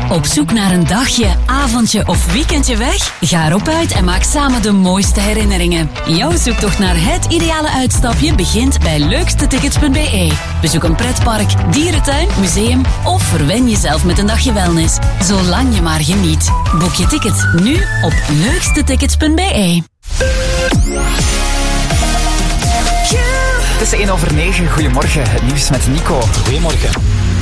Op zoek naar een dagje, avondje of weekendje weg? Ga erop uit en maak samen de mooiste herinneringen. Jouw zoektocht naar het ideale uitstapje begint bij leukstetickets.be. Bezoek een pretpark, dierentuin, museum of verwen jezelf met een dagje wellness. Zolang je maar geniet. Boek je ticket nu op leukstetickets.be. Het is 9:01. Goedemorgen, het nieuws met Nico. Goedemorgen.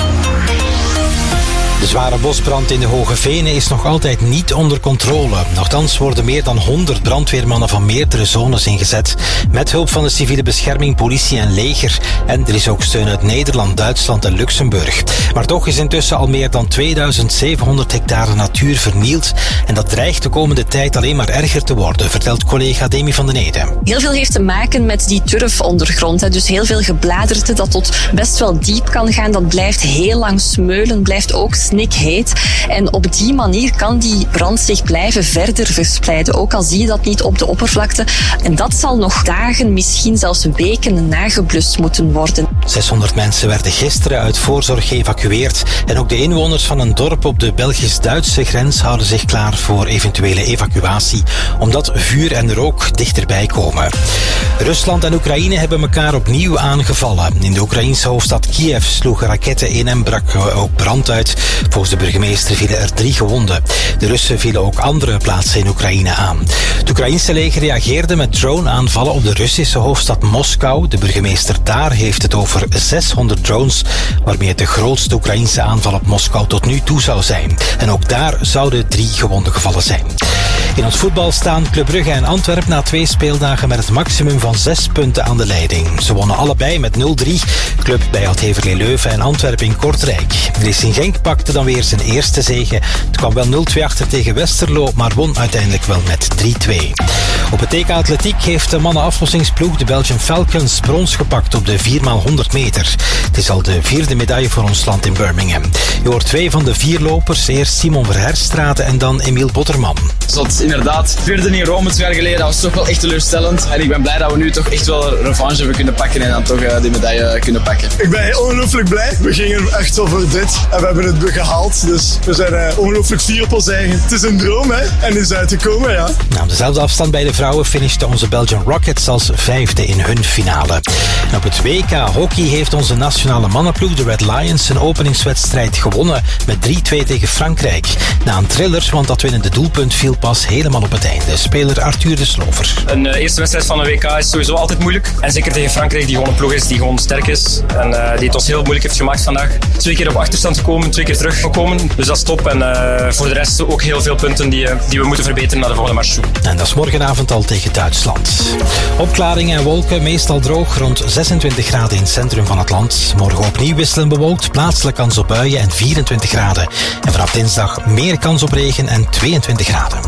De zware bosbrand in de Hoge Venen is nog altijd niet onder controle. Nochtans worden meer dan 100 brandweermannen van meerdere zones ingezet. Met hulp van de civiele bescherming, politie en leger. En er is ook steun uit Nederland, Duitsland en Luxemburg. Maar toch is intussen al meer dan 2700 hectare natuur vernield. En dat dreigt de komende tijd alleen maar erger te worden, vertelt collega Demi van den Ede. Heel veel heeft te maken met die turfondergrond. Dus heel veel gebladerte dat tot best wel diep kan gaan. Dat blijft heel lang smeulen, blijft ook snikheet. En op die manier kan die brand zich blijven verder verspreiden. Ook al zie je dat niet op de oppervlakte. En dat zal nog dagen, misschien zelfs weken nageblust moeten worden. 600 mensen werden gisteren uit voorzorg geëvacueerd. En ook de inwoners van een dorp op de Belgisch-Duitse grens houden zich klaar voor eventuele evacuatie, omdat vuur en rook dichterbij komen. Rusland en Oekraïne hebben elkaar opnieuw aangevallen. In de Oekraïnse hoofdstad Kiev sloegen raketten in en brak ook brand uit. Volgens de burgemeester vielen er 3 gewonden. De Russen vielen ook andere plaatsen in Oekraïne aan. Het Oekraïnse leger reageerde met drone-aanvallen op de Russische hoofdstad Moskou. De burgemeester daar heeft het over 600 drones, waarmee het de grootste Oekraïnse aanval op Moskou tot nu toe zou zijn. En ook daar zouden 3 gewonden gevallen zijn. In ons voetbal staan Club Brugge en Antwerpen na 2 speeldagen met het maximum van 6 punten aan de leiding. Ze wonnen allebei met 0-3. Club bij Heverlee Leuven en Antwerpen in Kortrijk. Racing Genk pakte dan weer zijn eerste zege. Het kwam wel 0-2 achter tegen Westerlo, maar won uiteindelijk wel met 3-2. Op het TK Atletiek heeft de mannenaflossingsploeg de Belgian Falcons brons gepakt op de 4x100 meter. Het is al de 4e medaille voor ons land in Birmingham. Je hoort 2 van de 4 lopers, eerst Simon Verherstraten en dan Emiel Botterman. Zot, inderdaad. 4e in Rome 2 jaar geleden, dat was toch wel echt teleurstellend. En ik ben blij dat we nu toch echt wel revanche hebben kunnen pakken en dan toch die medaille kunnen pakken. Ik ben ongelooflijk blij. We gingen echt zo voor dit en we hebben het gehaald. Dus we zijn ongelooflijk fier op ons eigen. Het is een droom, hè. En het is uitgekomen, ja. Nou, op dezelfde afstand bij de vrouwen finishten onze Belgian Rockets als 5e in hun finale. En op het WK hockey heeft onze nationale mannenploeg, de Red Lions, een openingswedstrijd gewonnen met 3-2 tegen Frankrijk. Na een thriller, want dat winnende doelpunt viel pas helemaal op het einde. Speler Arthur de Slover. Een eerste wedstrijd van een WK is sowieso altijd moeilijk. En zeker tegen Frankrijk, die gewoon een ploeg is die gewoon sterk is. En die het ons heel moeilijk heeft gemaakt vandaag. 2 keer op achterstand gekomen, 2 keer teruggekomen. Dus dat is top. En voor de rest ook heel veel punten die we moeten verbeteren naar de volgende match toe. En dat is morgenavond al tegen Duitsland. Opklaringen en wolken, meestal droog, rond 26 graden in het centrum van het land. Morgen opnieuw wisselend bewolkt, plaatselijk kans op buien en 24 graden. En vanaf dinsdag meer kans op regen en 22 graden.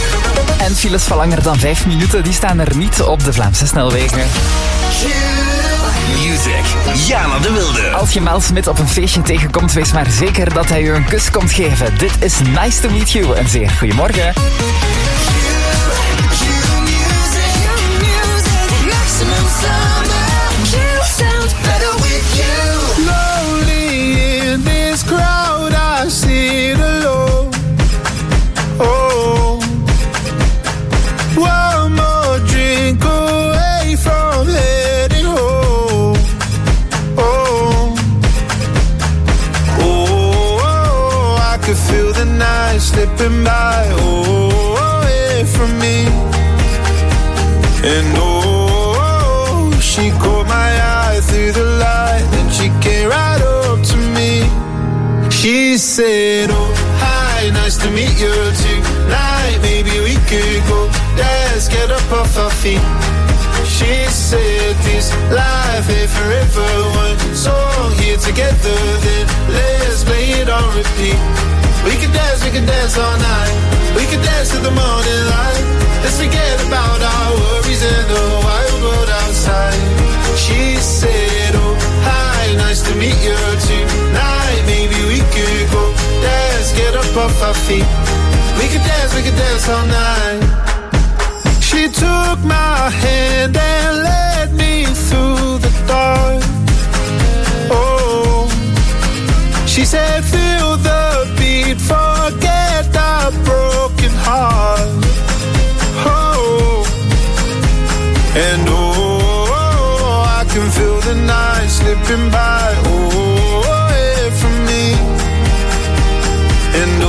En files van langer dan 5 minuten, die staan er niet op de Vlaamse snelwegen. Music, Jana de Wilde. Als je Mel Smit op een feestje tegenkomt, wees maar zeker dat hij je een kus komt geven. Dit is Nice to Meet You. Een zeer goedemorgen. Slipping by, away from me. And she caught my eye through the light, and she came right up to me. She said, oh, hi, nice to meet you tonight. Maybe we could go dance, get up off our feet. She said this life ain't forever. One song here together, then let's play it on repeat. We can dance all night. We can dance till the morning light. Let's forget about our worries and the wild world outside. She said, oh, hi, nice to meet you tonight. Maybe we could go dance, get up off our feet. We can dance all night. She took my hand and led me through the dark. Oh, she said, feel the beat for slipping by, away from me. And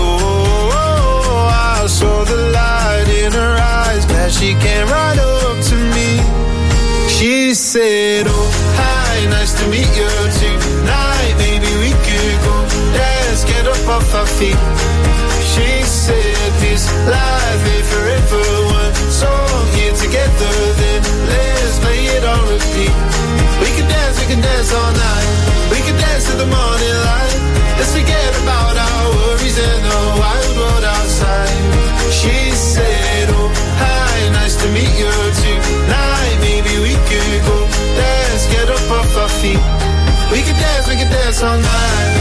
I saw the light in her eyes, glad she came right up to me. She said, oh, hi, nice to meet you tonight. Maybe we could go dance, get up off our feet. She said, this life ain't forever. One song here together, then let's play it on repeat. We can dance all night. We can dance to the morning light. Let's forget about our worries and the wild world outside. She said, oh, hi, nice to meet you tonight. Maybe we could go dance, get up off our feet. We can dance all night.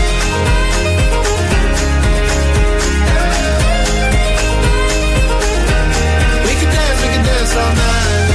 We can dance all night.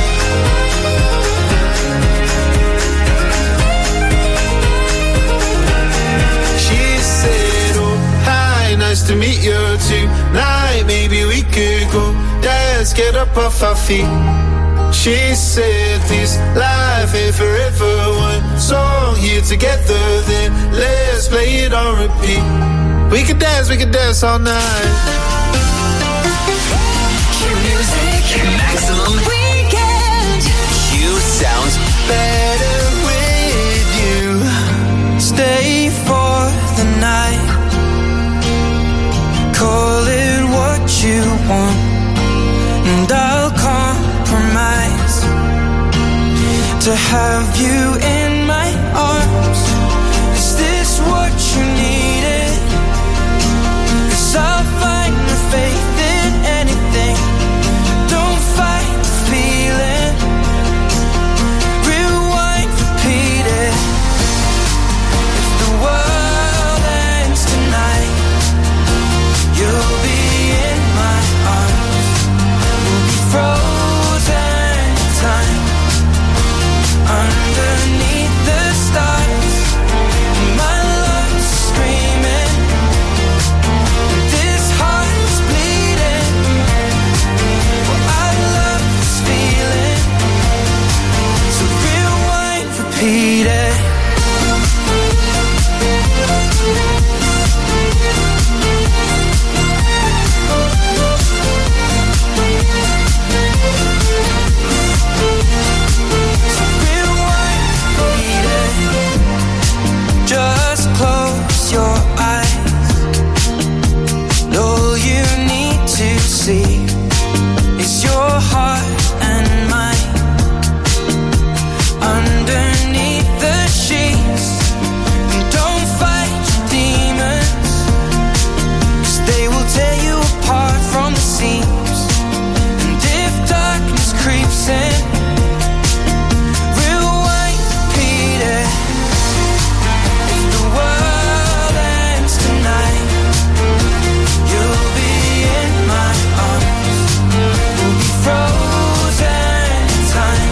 She said, oh, hi, nice to meet you tonight. Maybe we could go dance, get up off our feet. She said, this life ain't forever. One song here together, then let's play it on repeat. We can dance all night. Q Music, maximum weekend. Q sounds better with you. Stay for the night. Call it what you want, and I'll compromise to have you in my arms. Is this what you needed? 'Cause I'll find the faith in anything. Don't fight the feeling. Rewind, repeat it. If the world ends tonight, you'll be in my arms. We'll be frozen in time underneath the stars. My lungs screaming, this heart is bleeding. Well, I love this feeling. So rewind, repeat it. Just close your eyes. All you need to see is your heart and mine underneath the sheets. And don't fight your demons, 'cause they will tear you apart from the seams. And if darkness creeps in, rewind, repeat it. World ends tonight, you'll be in my arms. We'll be frozen in time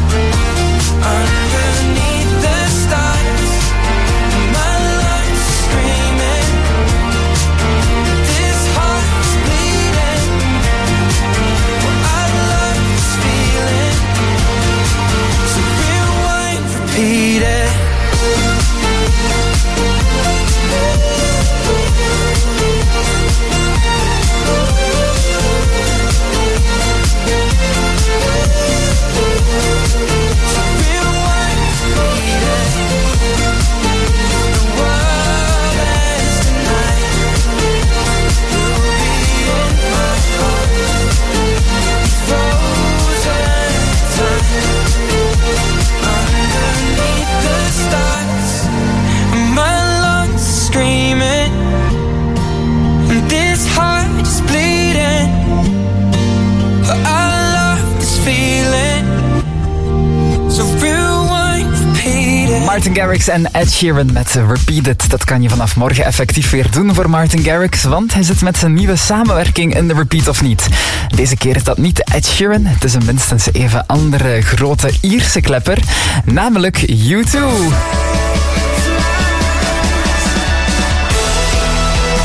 underneath the stars. My lungs screaming, this heart is bleeding. Well, I love this feeling. So rewind, repeat it. Martin Garrix en Ed Sheeran met Repeat It. Dat kan je vanaf morgen effectief weer doen voor Martin Garrix, want hij zit met zijn nieuwe samenwerking in de Repeat of niet. Deze keer is dat niet Ed Sheeran, het is een minstens even andere grote Ierse klepper, namelijk U2.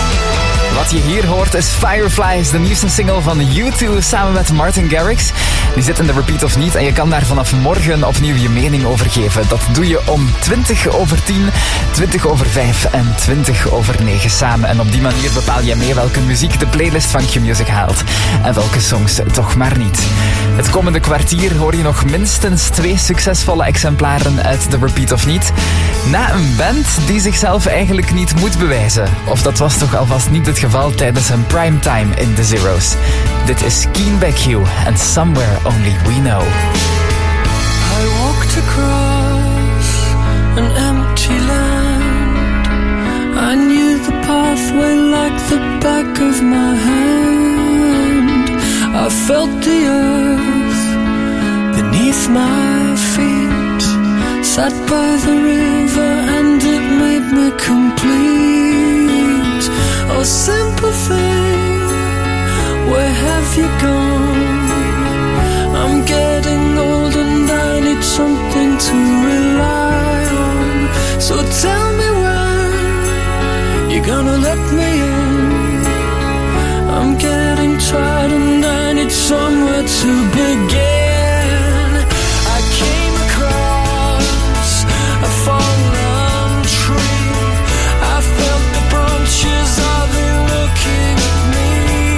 Wat je hier hoort is Fireflies, de nieuwste single van U2 samen met Martin Garrix. Die zit in de repeat of niet en je kan daar vanaf morgen opnieuw je mening over geven. Dat doe je om 20:10, 20:05 en 20:09 samen. En op die manier bepaal je mee welke muziek de playlist van Q-Music haalt. En welke songs toch maar niet. Het komende kwartier hoor je nog minstens 2 succesvolle exemplaren uit de repeat of niet. Na een band die zichzelf eigenlijk niet moet bewijzen. Of dat was toch alvast niet het geval tijdens hun primetime in The Zeros. Dit is Keen Beck en Somewhere Only We Know. I walked across an empty land. I knew the pathway like the back of my hand. I felt the earth beneath my feet. Sat by the river and it made me complete. Oh, simple thing, where have you gone? I'm getting old and I need something to rely on. So tell me when you're gonna let me in. I'm getting tired and I need somewhere to begin. I came across a fallen tree. I felt the branches of it looking at me.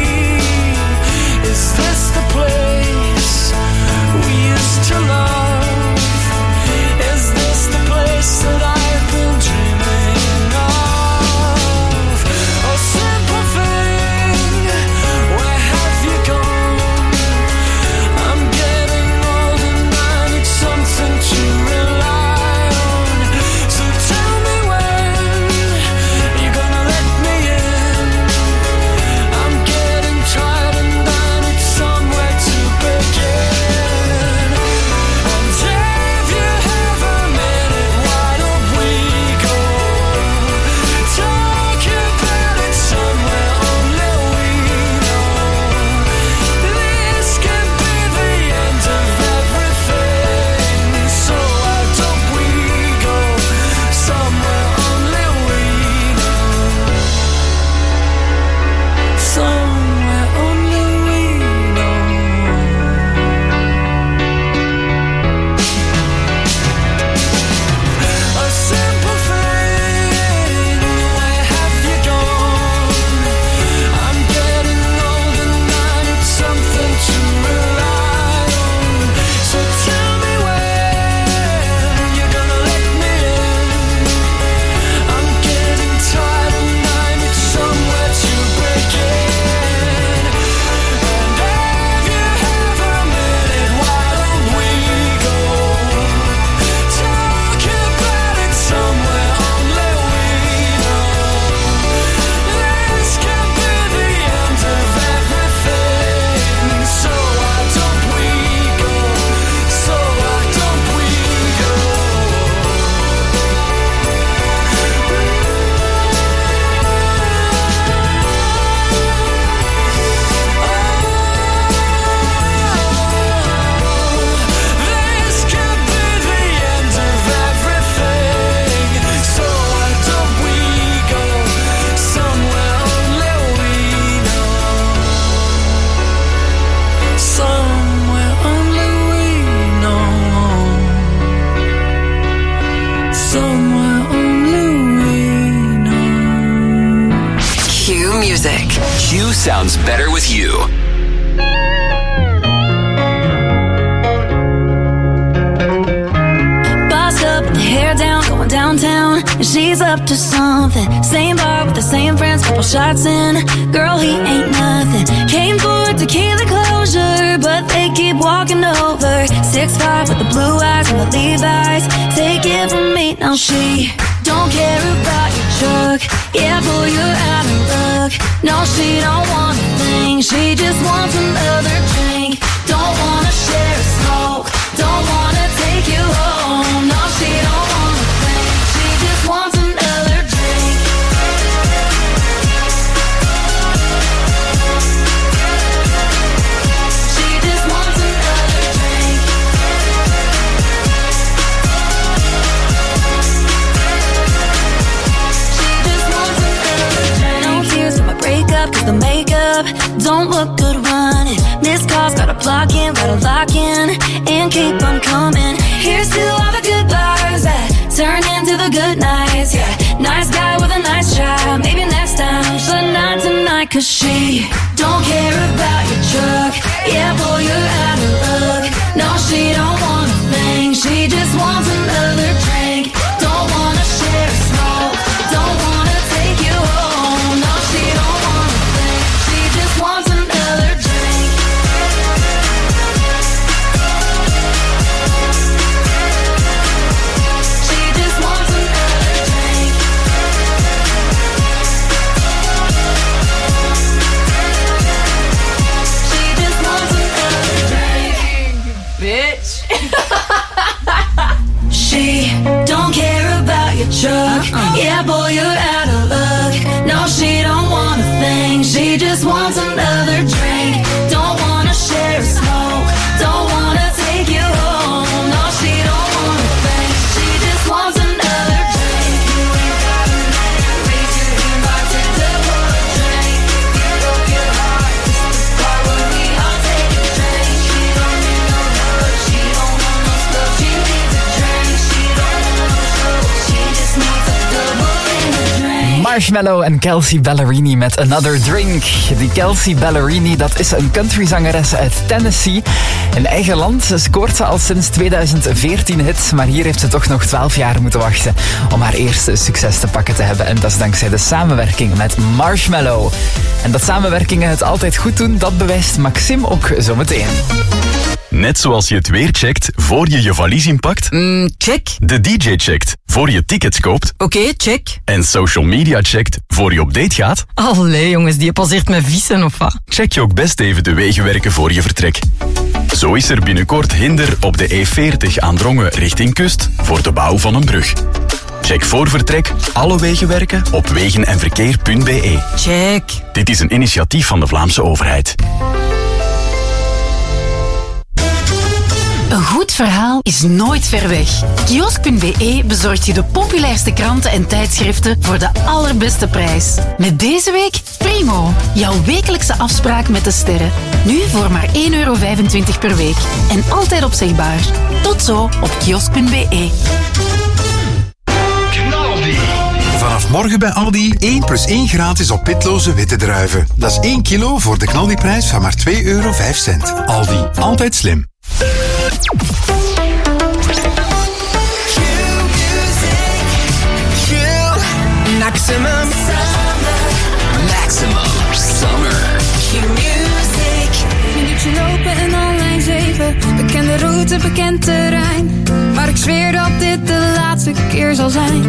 Is this the place we used to love? Is this the place that I've been dreaming of? Oh, simple thing, where have you gone? I'm getting old and I need something to rely on. So tell me when you're gonna let me in. I'm getting tired and I need somewhere to begin. And if you have a minute, why don't we go talk about it somewhere only we know? This could be the end of everything. So why don't we go somewhere only we know? Somewhere only we know. A simple thing, where have you gone? I'm getting old and I need something to rely on. So tell me when you're gonna let me in. I'm getting tired and I need somewhere to begin. And if you have a minute, why don't we go talk about it somewhere only we know? This could be the end of everything. So why don't we go? So why don't we go? This could be the end of everything. So why don't we go somewhere only we know? Somewhere only we know. Somewhere only we know. Q Music. Q sounds better with you. Bossed up with the hair down, going downtown. And she's up to something. Same bar with the same friends, couple shots in. Girl, he ain't nothing. Came for tequila closure, but they keep walking over. 6'5" with the blue eyes and the Levi's. Take it from me, now she don't care about your truck. Yeah, boy, you're out of luck. No, she don't want a thing. She just wants another drink. Don't wanna share a smoke. Don't wanna take you home. No, she don't want a thing. She just wants another drink. She just wants another drink. She just wants another drink. No tears for my breakup, 'cause the makeup don't look good running. This car's got a block in, got a lock keep on coming. Here's to all the good bars that turn into the good nights. Yeah, nice guy with a nice job. Maybe next time, but not tonight. Cause she don't care about your truck. Yeah, boy, you're out of luck. No, she don't want a thing. She just wants another drink. Don't wanna share a smoke. Don't wanna take you home. No, she don't want a thing. She just wants another drink. She just wants another drink. She just wants another drink. Bitch. She don't care about your truck. Yeah, boy, you're out of luck. No, she don't want a thing. She just wants another drink. Don't wanna share a smoke. Don't wanna take you home. No, she don't want a thing. She just wants another drink. You ain't got a name. Raise your hand, bartender, for a drink. Get up your heart. This is the part where we all take a drink. She don't need no love. She don't want no stuff. She needs a drink. She don't want no show. She just needs a double in a drink. Marshmello en Kelsea Ballerini met Another Drink. Die Kelsea Ballerini, dat is een countryzangeres uit Tennessee. In eigen land scoort ze al sinds 2014 hits, maar hier heeft ze toch nog 12 jaar moeten wachten om haar eerste succes te pakken te hebben. En dat is dankzij de samenwerking met Marshmello. En dat samenwerkingen het altijd goed doen, dat bewijst Maxim ook zometeen. Net zoals je het weer checkt voor je valies inpakt. Check. De DJ checkt voor je tickets koopt. Oké, check. En social media checkt voor je op date gaat. Allee jongens, die passeert met vissen of wat? Check je ook best even de wegenwerken voor je vertrek. Zo is er binnenkort hinder op de E40 aan Drongen richting kust voor de bouw van een brug. Check voor vertrek alle wegenwerken op wegenenverkeer.be. Check. Dit is een initiatief van de Vlaamse overheid. Een goed verhaal is nooit ver weg. Kiosk.be bezorgt je de populairste kranten en tijdschriften voor de allerbeste prijs. Met deze week Primo, jouw wekelijkse afspraak met de sterren. Nu voor maar €1,25 per week. En altijd opzegbaar. Tot zo op kiosk.be. Vanaf morgen bij Aldi 1+1 gratis op pitloze witte druiven. Dat is 1 kilo voor de knaldiprijs van maar €2,05. Aldi, altijd slim. Maximum Summer. Q-music. Minuutje lopen en online 7. Bekende route, bekend terrein. Maar ik zweer dat dit de laatste keer zal zijn.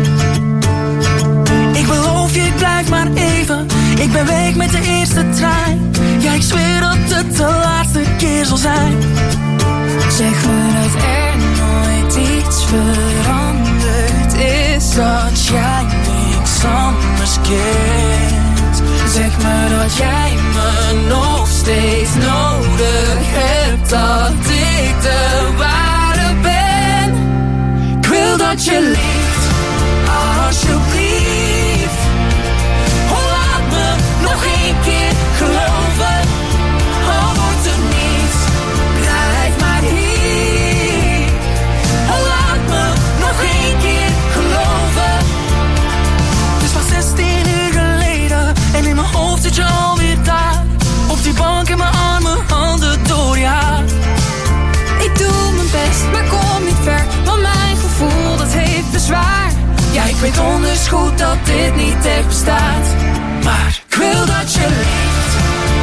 Ik beloof je, ik blijf maar even. Ik ben weg met de eerste trein. Ja, ik zweer dat het de laatste keer zal zijn. Zeg me dat er nooit iets veranderd is. Dat jij niks anders kent. Zeg me dat jij me nog steeds nodig hebt. Dat ik de ware ben. Ik wil dat je leeft, alsjeblieft. Oh, laat me nog 1 keer geloven. Al wordt er niets, blijf maar hier. Oh, laat me nog 1 keer geloven. Het is pas 16 uur geleden en in mijn hoofd zit je alweer daar. Op die bank en mijn armen, handen door je haar. Ik doe mijn best, maar kom niet ver. Want mijn gevoel, dat heeft bezwaar. Ja, ik weet onders goed dat dit niet echt bestaat. Maar ik wil dat je leeft,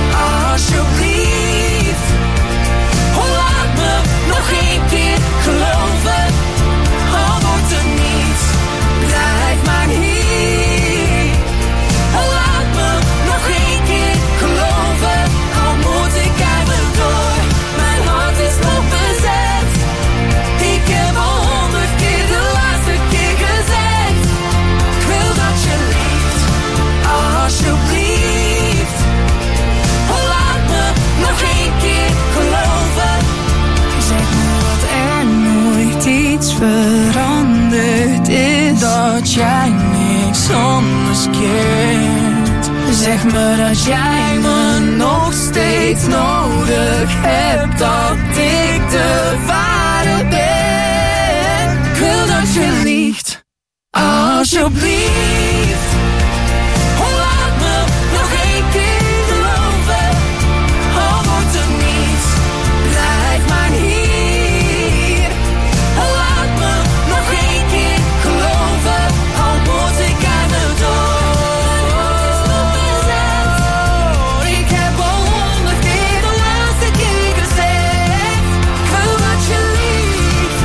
alsjeblieft. Oh, laat me nog 1 keer geloven. Al wordt er niets, blijf maar hier. Oh, laat me nog 1 keer geloven. Al moet ik eigenlijk door, mijn hart is nog bezet. Ik heb al 100 keer de laatste keer gezegd. Ik wil dat je leeft, alsjeblieft. Oh, laat me nog 1 keer geloven. Zeg me dat er nooit iets veranderd is. Dat jij niks anders kent. Zeg me dat jij me nog steeds nodig hebt. Dat ik de ware liegt. Alsjeblieft, laat me nog één keer geloven. Al wordt het niets, blijf maar hier. Laat me nog één keer geloven, al moet ik aan de dood. Ik heb al 100 keer de laatste keer gezegd, verwacht je lief,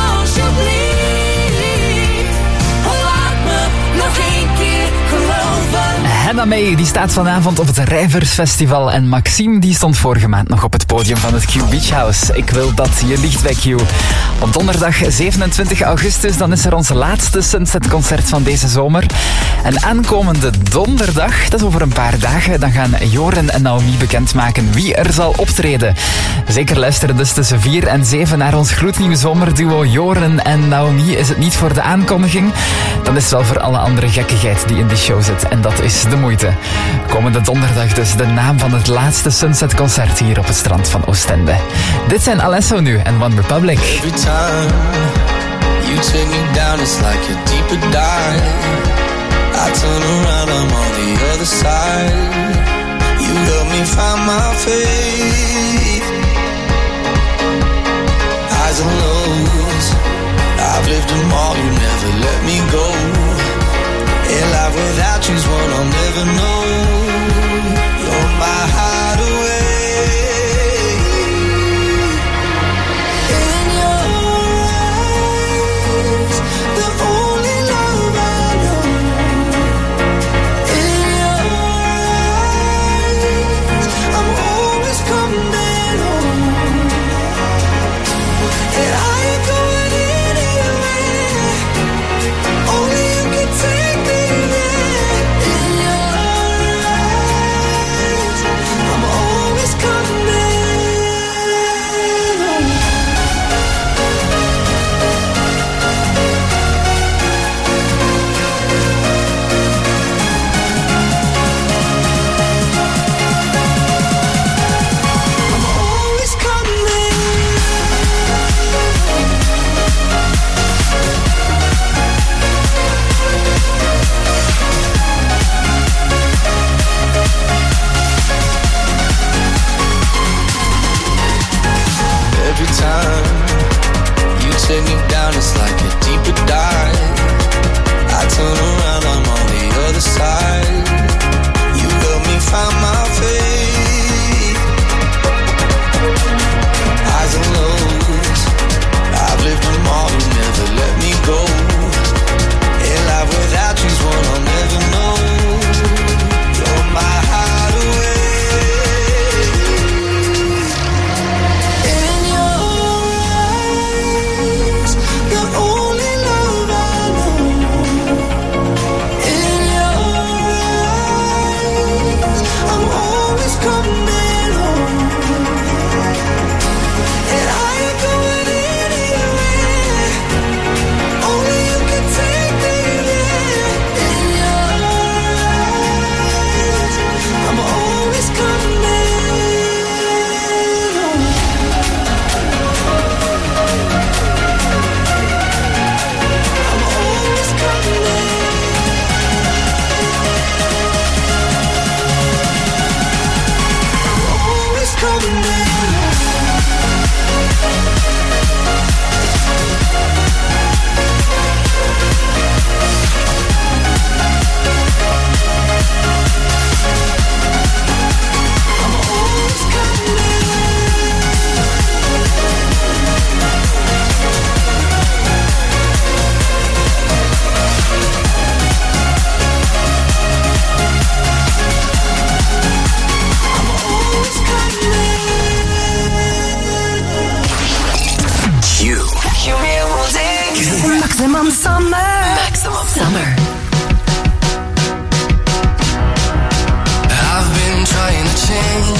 alsjeblieft. Laat me nog één keer geloven. Henna May die staat vanavond op het Rijversfestival en Maxime die stond vorige maand nog op het podium van het Q Beach House. Ik wil dat je ligt bij Q. Op donderdag 27 augustus dan is er ons laatste Sunset-concert van deze zomer. En aankomende donderdag, dat is over een paar dagen, dan gaan Joren en Naomi bekendmaken wie er zal optreden. Zeker luisteren dus tussen 4 en 7 naar ons gloednieuwe zomerduo Joren en Naomi. Is het niet voor de aankondiging, dan is het wel voor alle andere gekkigheid die in die show zit. En dat is de moeite. Komende donderdag dus de naam van het laatste Sunset-concert hier op het strand van Oostende. Dit zijn Alesso nu en One Republic. Every time you take me down, it's like a deeper dive. I turn around, I'm on the other side. You help me find my faith. Highs and lows, I've lived them all, you never let me go. In life without you's one I'll never know. You're my hideaway. In your eyes, the only love I know. In your eyes, I'm always coming home. And I ain't going anywhere. Only you can take me. Every time you take me down, it's like a deeper dive. I turn around, I'm on the other side. You help me find my faith. Highs and lows, I've lived them all, you never let me go. In life without you's one I'll never know. You're my hideaway. Maximum summer. Maximum summer. I've been trying to change,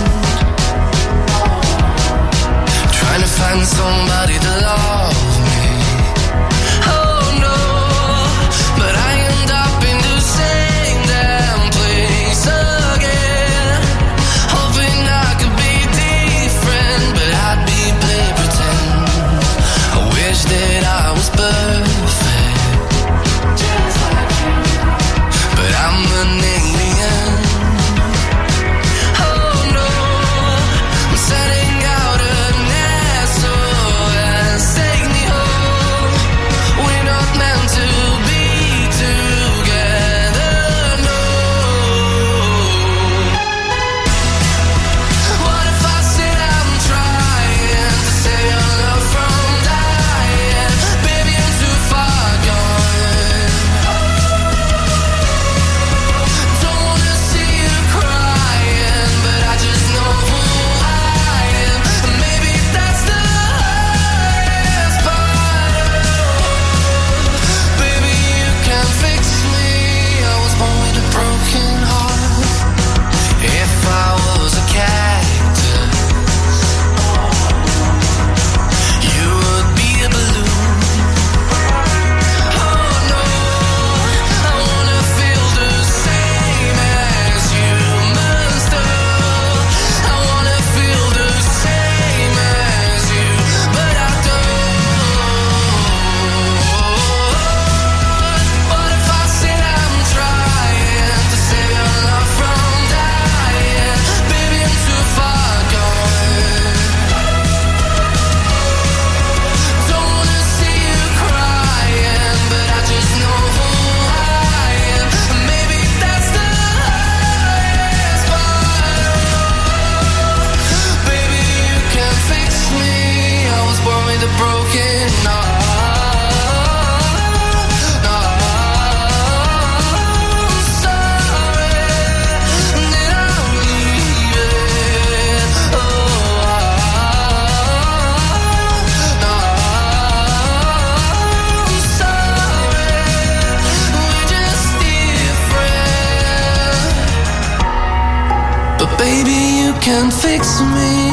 trying to find somebody to love me. Oh no, but I end up in the same damn place again, hoping I could be different, but I'd be play pretend. I wish that I was perfect. can fix me.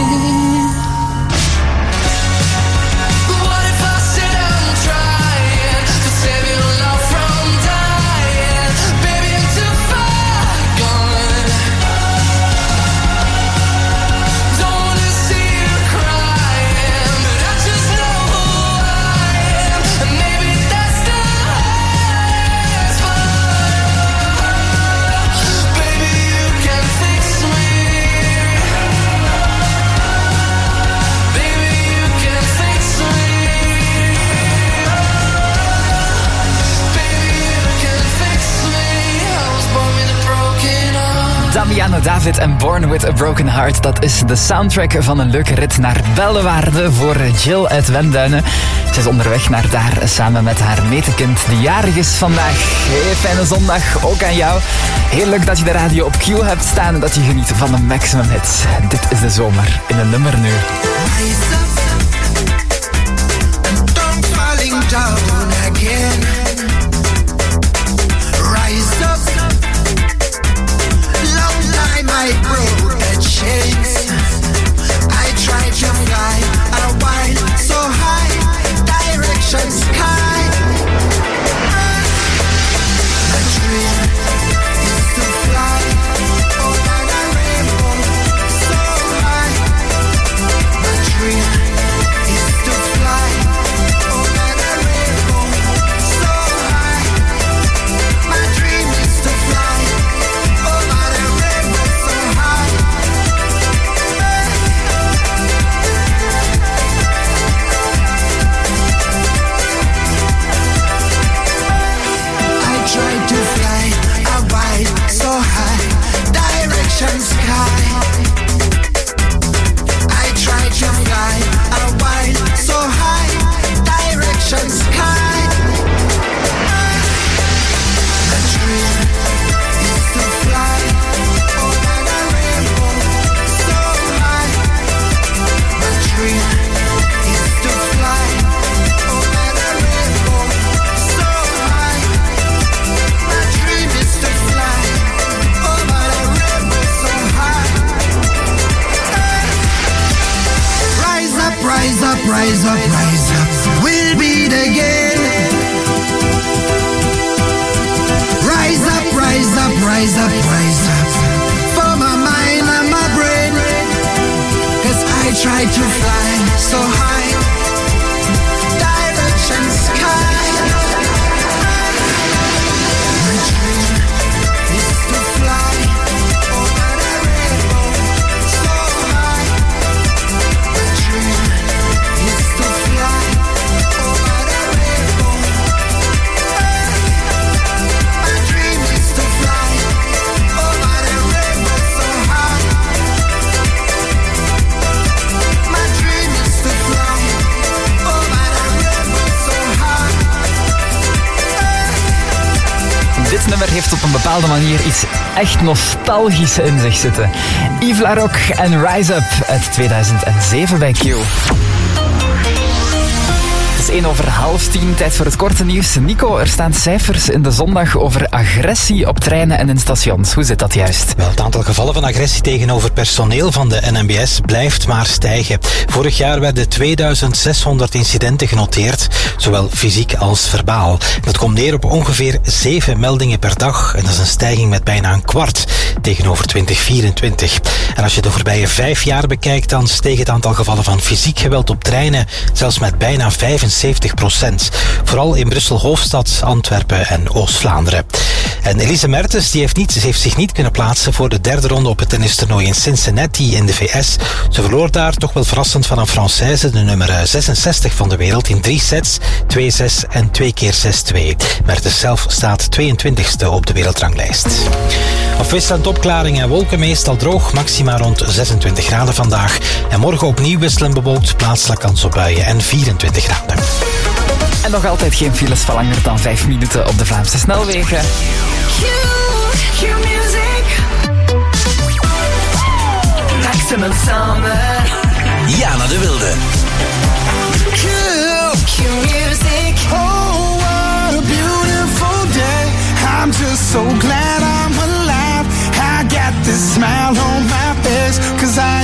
Damiano David en Born With A Broken Heart. Dat is de soundtrack van een leuke rit naar Bellewaarde voor Jill uit Wenduinen. Ze is onderweg naar daar samen met haar meterkind die jarig is vandaag. Hey, fijne zondag, ook aan jou. Heel leuk dat je de radio op Q hebt staan en dat je geniet van de maximum hits. Dit is de zomer in een nummer nu. Don't falling down again. Rise up. Long time I broke the chains. I tried to fly a while so high, direction sky. My dream is to fly over the rainbow so high. My dream is to fly over the rainbow so high. My dream is to fly over the rainbow so high. I tried to fly a while so high, direction sky. I tried to fly a while so high, direction sky. My dream is to fly over the rainbow so high. My dream is to fly over the rainbow so high. My dream is to fly over the rainbow so high. Rise up, rise up, rise up, rise up. We'll beat again. Rise up, rise up, rise up, rise up. For my mind and my brain. 'Cause I tried to fly so high. Direction sky. My dream is to fly over the rainbow so high. My dream is to fly over the rainbow. My dream is to fly over the rainbow so high. My dream is to fly over the rainbow so high. Dit nummer heeft op een bepaalde manier iets echt nostalgisch in zich zitten. Yves Laroque en Rise Up uit 2007 bij Q. Het is 9:01, tijd voor het korte nieuws. Nico, er staan cijfers in de zondag over agressie op treinen en in stations. Hoe zit dat juist? Wel, het aantal gevallen van agressie tegenover personeel van de NMBS blijft maar stijgen. Vorig jaar werden 2600 incidenten genoteerd, zowel fysiek als verbaal. Dat komt neer op ongeveer 7 meldingen per dag. En dat is een stijging met bijna een kwart tegenover 2024. En als je de voorbije 5 jaar bekijkt, dan steeg het aantal gevallen van fysiek geweld op treinen zelfs met bijna 75%. Vooral in Brussel hoofdstad, Antwerpen en Oost-Vlaanderen. En Elise Mertens die heeft zich niet kunnen plaatsen voor de derde ronde op het tennistoernooi in Cincinnati in de VS. Ze verloor daar toch wel verrassend van een Française, de nummer 66 van de wereld, in 3 sets, 2-6 en 2x6-2. Mertens zelf staat 22e op de wereldranglijst. Afwisselend opklaringen en wolken, meestal droog, maxima rond 26 graden vandaag. En morgen opnieuw wisselend bewolkt, plaatselijk kans op buien en 24 graden. En nog altijd geen files van langer dan 5 minuten op de Vlaamse snelwegen. Q music. Maximum summer. Jana de Wilde. Q music. Oh, what a beautiful day. I'm just so glad I'm alive. I got this smile on my face, 'cause I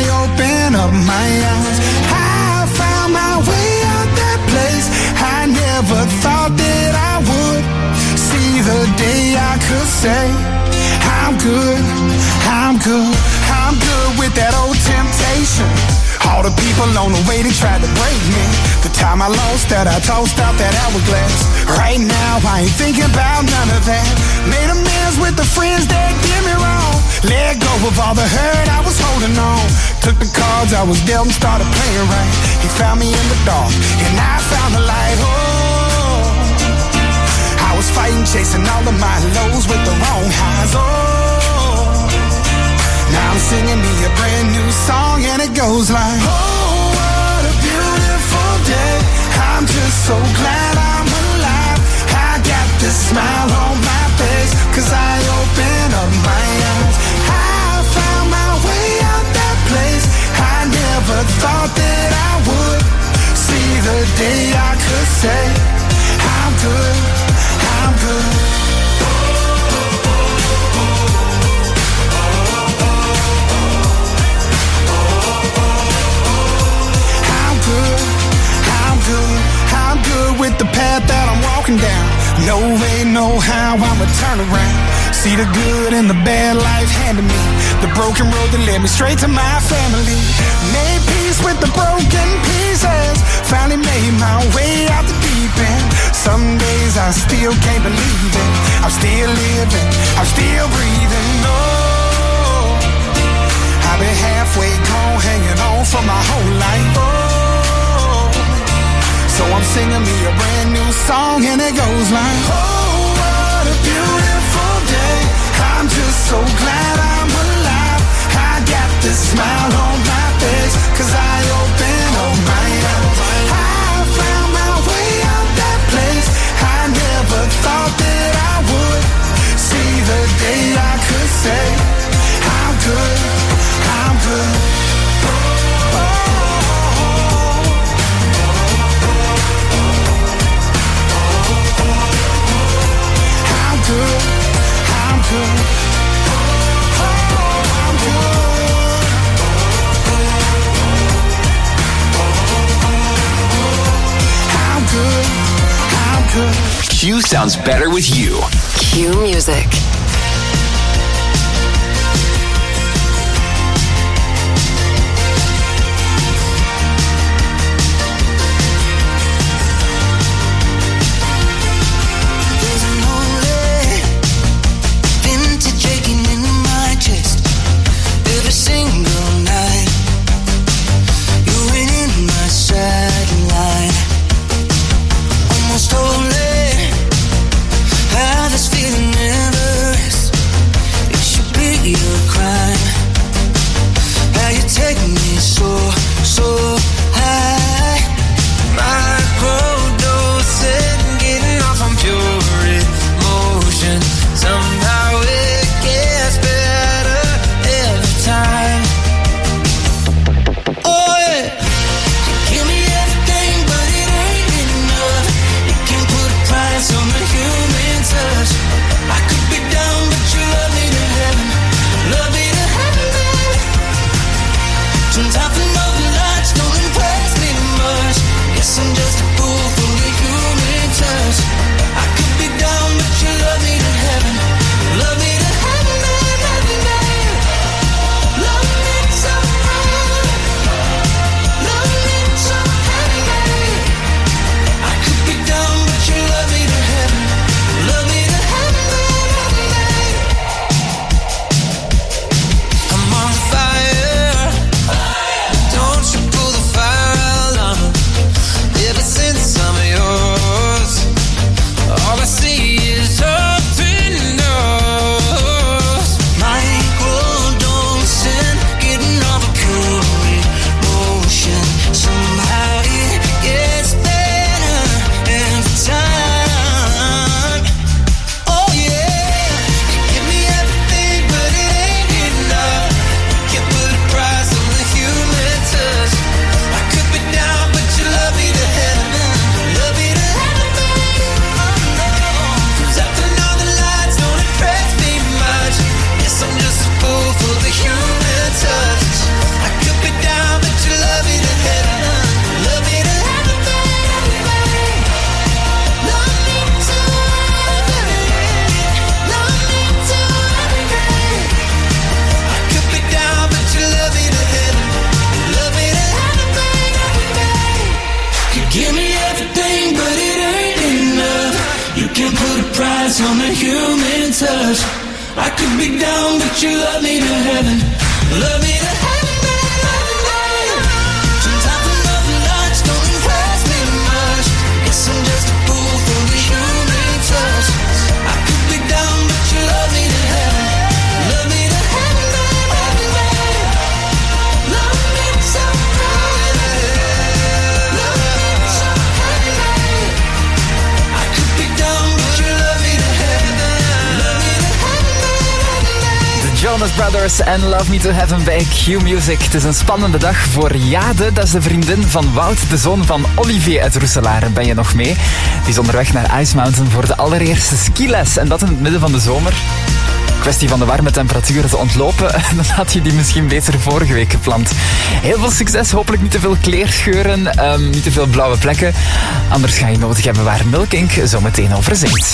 could say. I'm good, I'm good, I'm good with that old temptation. All the people on the way, they tried to break me. The time I lost that, I tossed out that hourglass. Right now, I ain't thinking about none of that. Made amends with the friends that did me wrong. Let go of all the hurt I was holding on. Took the cards I was dealt and started playing right. He found me in the dark, and I found the light. Oh, I was fighting, chasing all of my lows with the wrong highs. Oh, now I'm singing me a brand new song, and it goes like, oh, what a beautiful day. I'm just so glad I'm alive. I got this smile on my face, 'cause I opened up my eyes. I found my way out that place. I never thought that I would see the day I could say, I'm good, I'm good. I'm good, I'm good, I'm good with the path that I'm walking down. No way, no how, I'ma turn around. See the good and the bad life handed me. The broken road that led me straight to my family. Made peace with the broken pieces. Finally made my way out the deep end. Some days I still can't believe it. I'm still living, I'm still breathing. Oh, I've been halfway gone, hanging on for my whole life. Oh, so I'm singing me a brand new song, and it goes like, oh, what a beautiful day. I'm just so glad I'm alive. I got this smile on my face, 'cause I opened up my eyes. I found my way out that place. I never thought that I would see the day I could say, I'm good, I'm good. I'm good, I'm good. I'm good, I'm good. Q sounds better with you. Q Music. There's an old vintage aching in my chest every single night. You're in my sideline, almost holy. How this feeling never can't put a price on the human touch. I could be down, but you love me to heaven. Love me to heaven, baby. Sometimes another notch don't impress me much. Guess I'm just a fool for the human touch. I could be down, but you love me to heaven. Love me to heaven, baby. Love me so heaven. Love me so heaven. I could be down, but you love me to heaven. Love me to heaven. The Jonas Brothers en Love Me to Heaven bij Q-Music. Het is een spannende dag voor Jade. Dat is de vriendin van Wout, de zoon van Olivier uit Roeselaar. Ben je nog mee? Die is onderweg naar Ice Mountain voor de allereerste skiles. En dat in het midden van de zomer. Kwestie van de warme temperaturen te ontlopen. Dan had je die misschien beter vorige week gepland. Heel veel succes. Hopelijk niet te veel kleerscheuren. Niet te veel blauwe plekken. Anders ga je nodig hebben waar Milk Inc. zo meteen over zingt.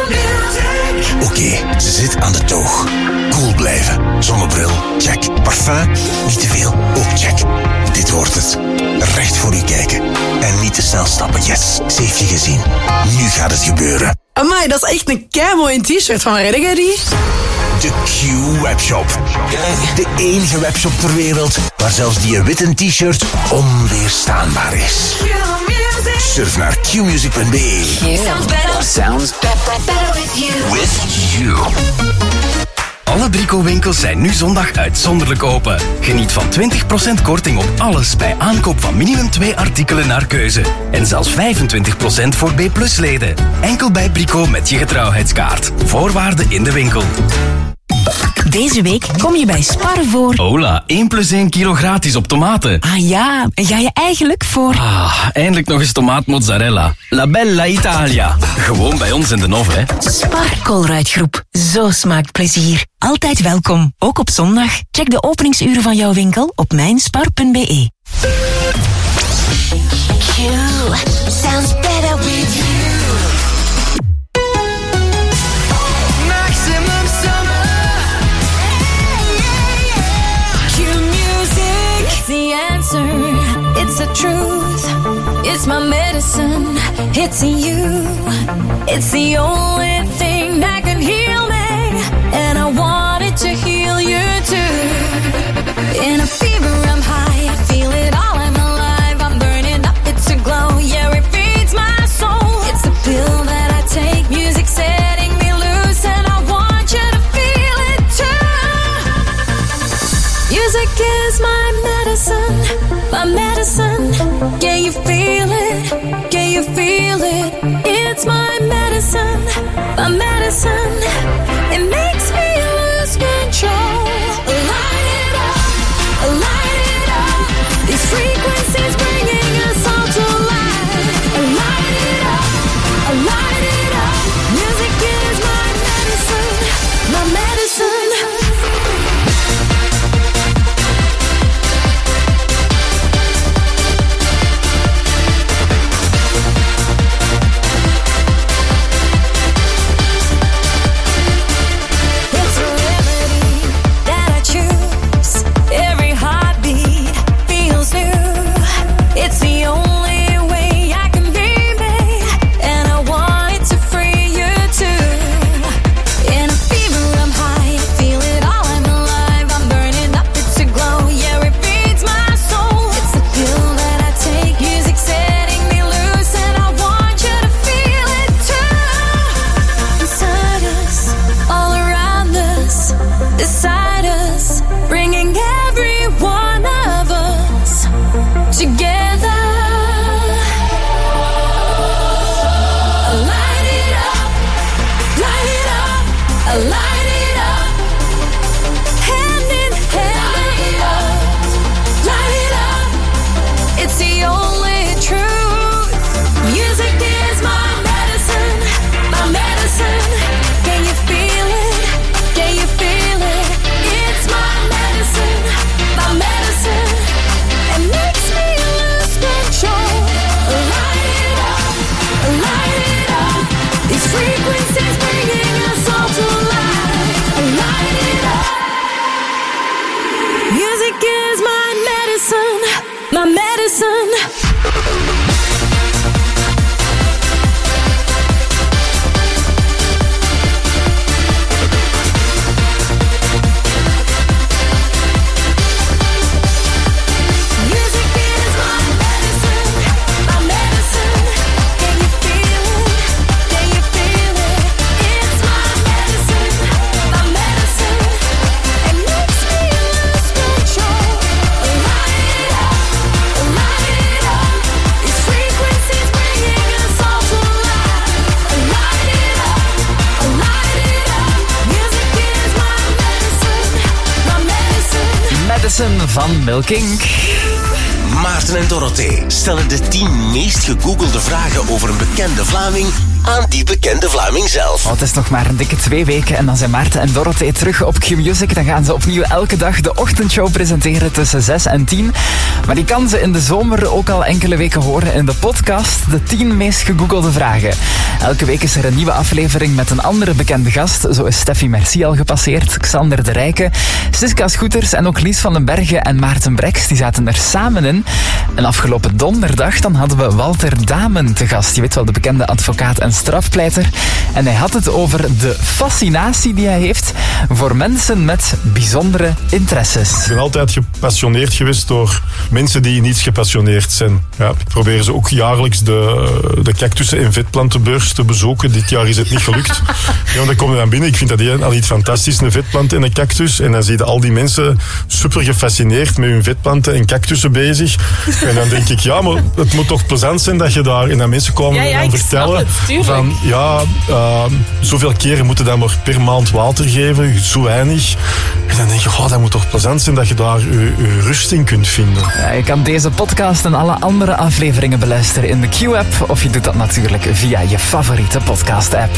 Oké, ze zit aan de toog. Cool blijven. Zonnebril, check. Parfum, niet te veel, ook check. Dit wordt het. Recht voor u kijken. En niet te snel stappen. Yes, ze heeft je gezien. Nu gaat het gebeuren. Amai, dat is echt een keimooie t-shirt. Van waar heb jij die? De Q-webshop. De enige webshop ter wereld waar zelfs die witte t-shirt onweerstaanbaar is. Surf naar qmusic.be. Sounds better with you. Alle Brico-winkels zijn nu zondag uitzonderlijk open. Geniet van 20% korting op alles bij aankoop van minimum 2 artikelen naar keuze. En zelfs 25% voor B+-leden. Enkel bij Brico met je getrouwheidskaart. Voorwaarden in de winkel. Deze week kom je bij Spar voor... Hola, 1+1 kilo gratis op tomaten. Ah ja, en ga je eigenlijk voor... Eindelijk nog eens tomaatmozzarella. La Bella Italia. Gewoon bij ons in de Nov, hè. Spar Colruyt-groep. Zo smaakt plezier. Altijd welkom, ook op zondag. Check de openingsuren van jouw winkel op mijnspar.be. Q sounds better with you. Maximum summer. Q-music, it's the answer, it's the truth, it's my medicine, it's in you, it's the only thing that can heal me, and I want it to heal you too. In a fever I'm high, I feel it all, I'm alive, I'm burning up, it's a glow, yeah it feeds my soul, it's a pill that I take, music setting me loose, and I want you to feel it too. Music is my medicine, can you feel it, can you feel it, it's my medicine. Mensen van Milking. Maarten en Dorothee stellen de 10 meest gegoogelde vragen over een bekende Vlaming aan die bekende Vlaming zelf. Het is nog maar een dikke 2 weken en dan zijn Maarten en Dorothee terug op Q-Music. Dan gaan ze opnieuw elke dag de ochtendshow presenteren tussen 6 en 10. Maar die kan ze in de zomer ook al enkele weken horen in de podcast De 10 meest gegoogelde vragen. Elke week is er een nieuwe aflevering met een andere bekende gast. Zo is Steffi Merci al gepasseerd, Xander de Rijke, Siska Scooters en ook Lies van den Bergen en Maarten Breks. Die zaten er samen in. En afgelopen donderdag dan hadden we Walter Damen te gast. Je weet wel, de bekende advocaat en strafpleiter. En hij had het over de fascinatie die hij heeft voor mensen met bijzondere interesses. Ik ben altijd gepassioneerd geweest door mensen die in iets gepassioneerd zijn. Ja, ik probeer ze ook jaarlijks de cactussen- en vetplantenbeurs te bezoeken. Dit jaar is het niet gelukt. Ja, dan kom je dan binnen. Ik vind dat al iets fantastisch, een vetplant en een cactus. En dan zie je al die mensen super gefascineerd met hun vetplanten en cactussen bezig. En dan denk ik, ja, maar het moet toch plezant zijn dat je daar... En dan mensen komen en vertellen van, ja, zoveel keren moeten dan maar per maand water geven, zo weinig. En dan denk je, oh, dat moet toch plezant zijn dat je daar je rust in kunt vinden. Ja, je kan deze podcast en alle andere afleveringen beluisteren in de Q-app. Of je doet dat natuurlijk via je favoriete podcast-app.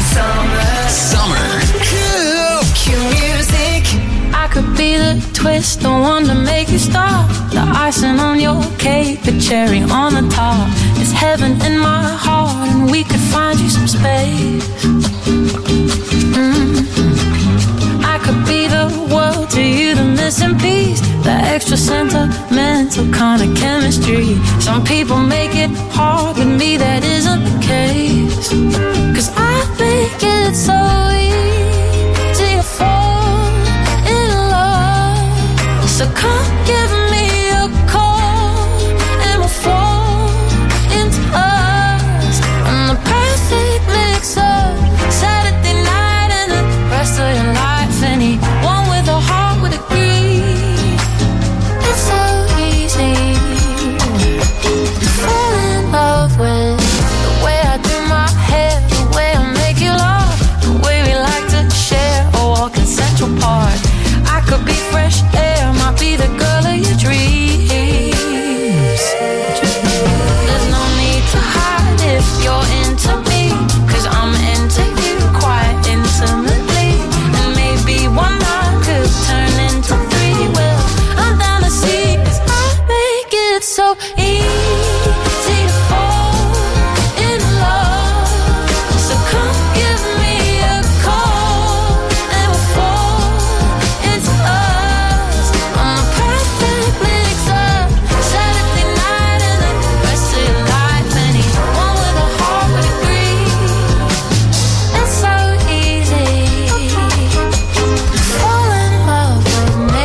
Summer. Cue music. I could be the twist, the one to make you stop. The icing on your cake, the cherry on the top. It's heaven in my heart, and we could find you some space. I could be the world to you, the missing piece, the extra sentimental kind of chemistry. Some people make it hard, with me that isn't the case. 'Cause I make it so easy to fall in love. So come give me a call and we'll fall into us. I'm the perfect mix-up, Saturday night and the rest of your life. Anyone with a heart would agree. It's so easy to fall in love with the way I do my hair, the way I make you laugh, the way we like to share a walk in Central Park. I could be fresh air, might be the girl of your dreams. There's no need to hide if you're into me, 'cause I'm into you quite intimately. And maybe one night could turn into three. Well, I'm down to see, 'cause I make it so easy to fall in love. So come give me a call and we'll fall into us. I'm the perfect mix-up, Saturday night and the rest of your life. Anyone with a heart would agree. It's so easy to fall in love with me.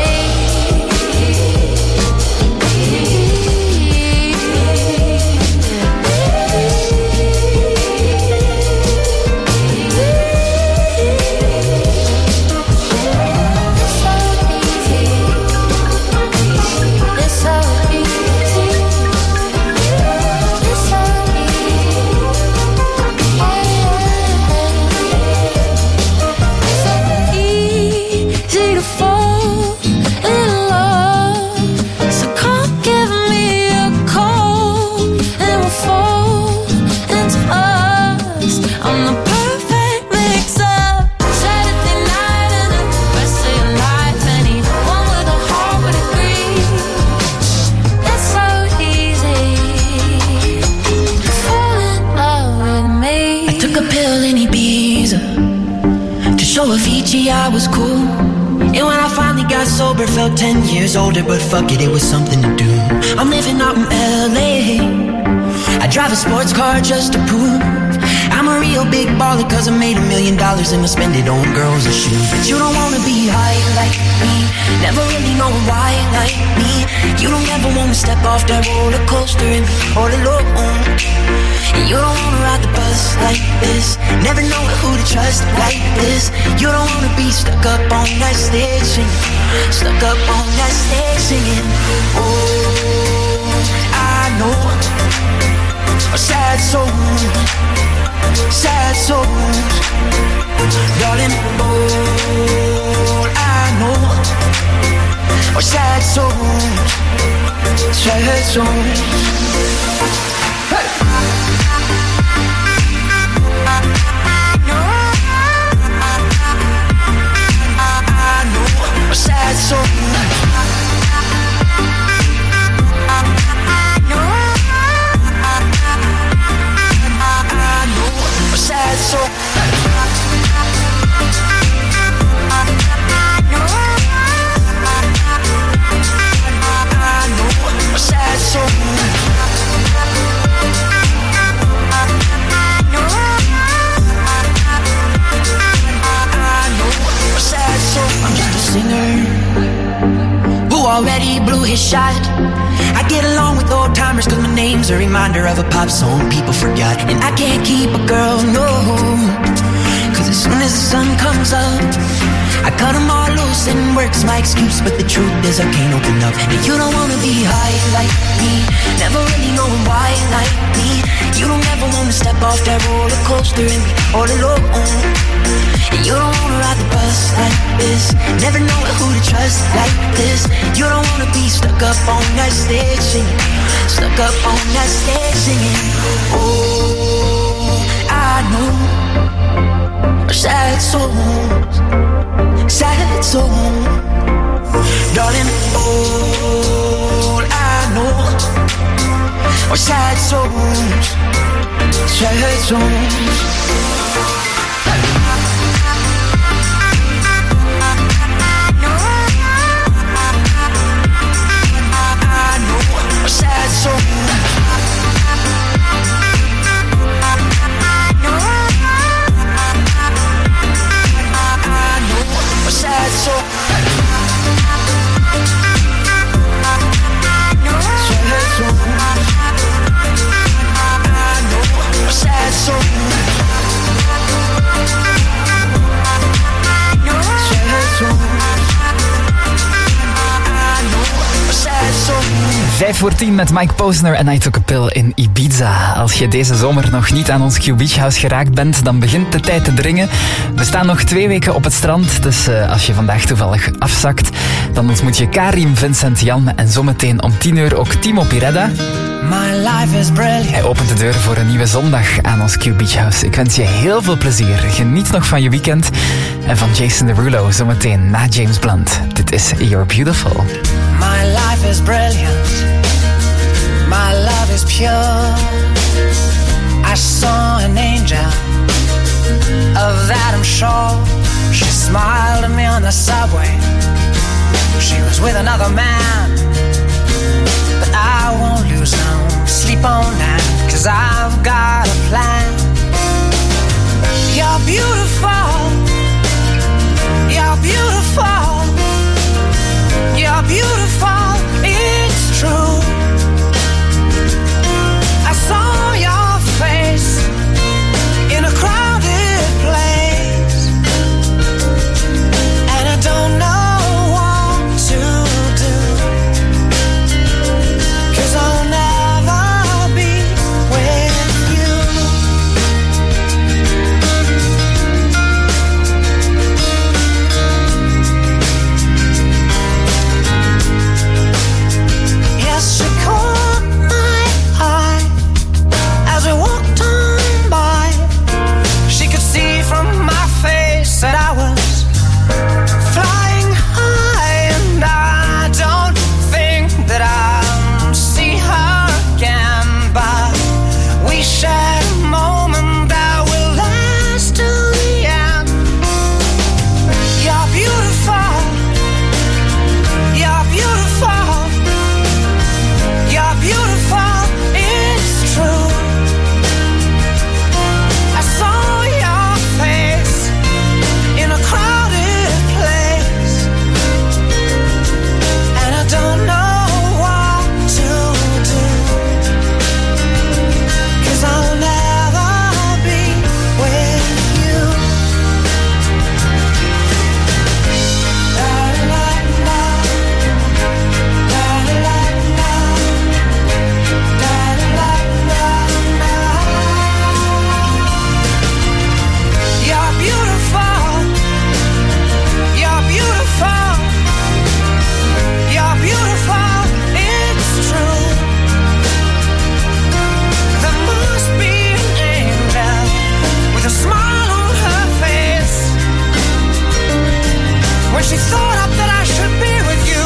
It's so easy. It's so easy to fall in love. So come give me a call and we'll fall into us. I'm the perfect mix-up, Saturday night and the rest of your life. Anyone with a heart would agree. It's so easy to fall in love with me. I took a pill in Ibiza to show Avicii I was cool. And when I finally got sober, felt 10 years older, but fuck it, it was something to do. I'm living out in LA. I drive a sports car just to prove I'm a real big baller, 'cause I made $1 million and I spend it on girls and shoes. But you don't wanna be high like me, never really know why like me. You don't ever wanna step off that roller coaster and be all alone. And you don't wanna ride the bus like this, never know who to trust like this. You don't wanna be stuck up on that stage singing, stuck up on that stage singing. Oh, I know a sad soul, sad souls, darling. All I know are sad souls, sad souls. Hey. I know a sad soul. Sad soul. Sad soul. Sad soul. I'm just a singer who already blew his shot. I get along with old timers 'cause my name's a reminder of a pop song people forgot. And I can't keep a girl, no, 'cause as soon as the sun comes up, I cut them all loose and work's my excuse. But the truth is I can't open up. And you don't wanna be high like me, never really know why like me. You don't ever wanna step off that roller coaster and be all alone. And you don't wanna ride the bus like this, never know who to trust like this. You don't wanna be stuck up on that stage singing, stuck up on that stage singing. Oh, I know sad songs, sad songs. Darling, all I know are sad songs, sad songs. Sad song. Sad song. Sad song. Sad song. 5:10 met Mike Posner en I Took a Pill in Ibiza. Als je deze zomer nog niet aan ons Q Beach House geraakt bent, dan begint de tijd te dringen. We staan nog 2 weken op het strand, dus als je vandaag toevallig afzakt, dan ontmoet je Karim, Vincent, Jan en zometeen om 10 ook Timo Piredda. My life is brilliant. Hij opent de deur voor een nieuwe zondag aan ons Q Beach House. Ik wens je heel veel plezier. Geniet nog van je weekend. En van Jason Derulo zometeen na James Blunt. Dit is You're Beautiful. My life is brilliant. My love is pure. I saw an angel. Of that I'm sure. She smiled at me on the subway. She was with another man. But I won't lose no sleep on that, 'cause I've got a plan. You're beautiful. You're beautiful. You're beautiful. It's true. I saw your face in a crowded place, and I don't know what to do, 'cause I'll never be with you. Yes, she caught my eye as we walked on by. She could see from my face that I was flying high, and I don't think that I'll see her again, but we shared a moment that will last till the end. You're beautiful. You're beautiful. You're beautiful. It's true. I saw your face in a crowded place, and I don't know what to do, 'cause I'll never be with you. La la la, la la la, la la la. You're beautiful. You're beautiful. You're beautiful. It's true. There must be an angel with a smile on her face when she thought up that I should be with you.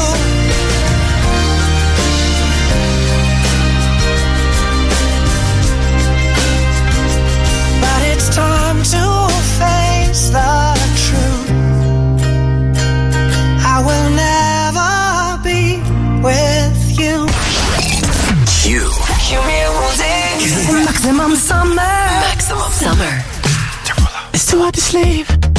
But it's time to face the truth. I will never be with you. Give me a music. Maximum summer. Maximum Summer. It's too hard to sleep.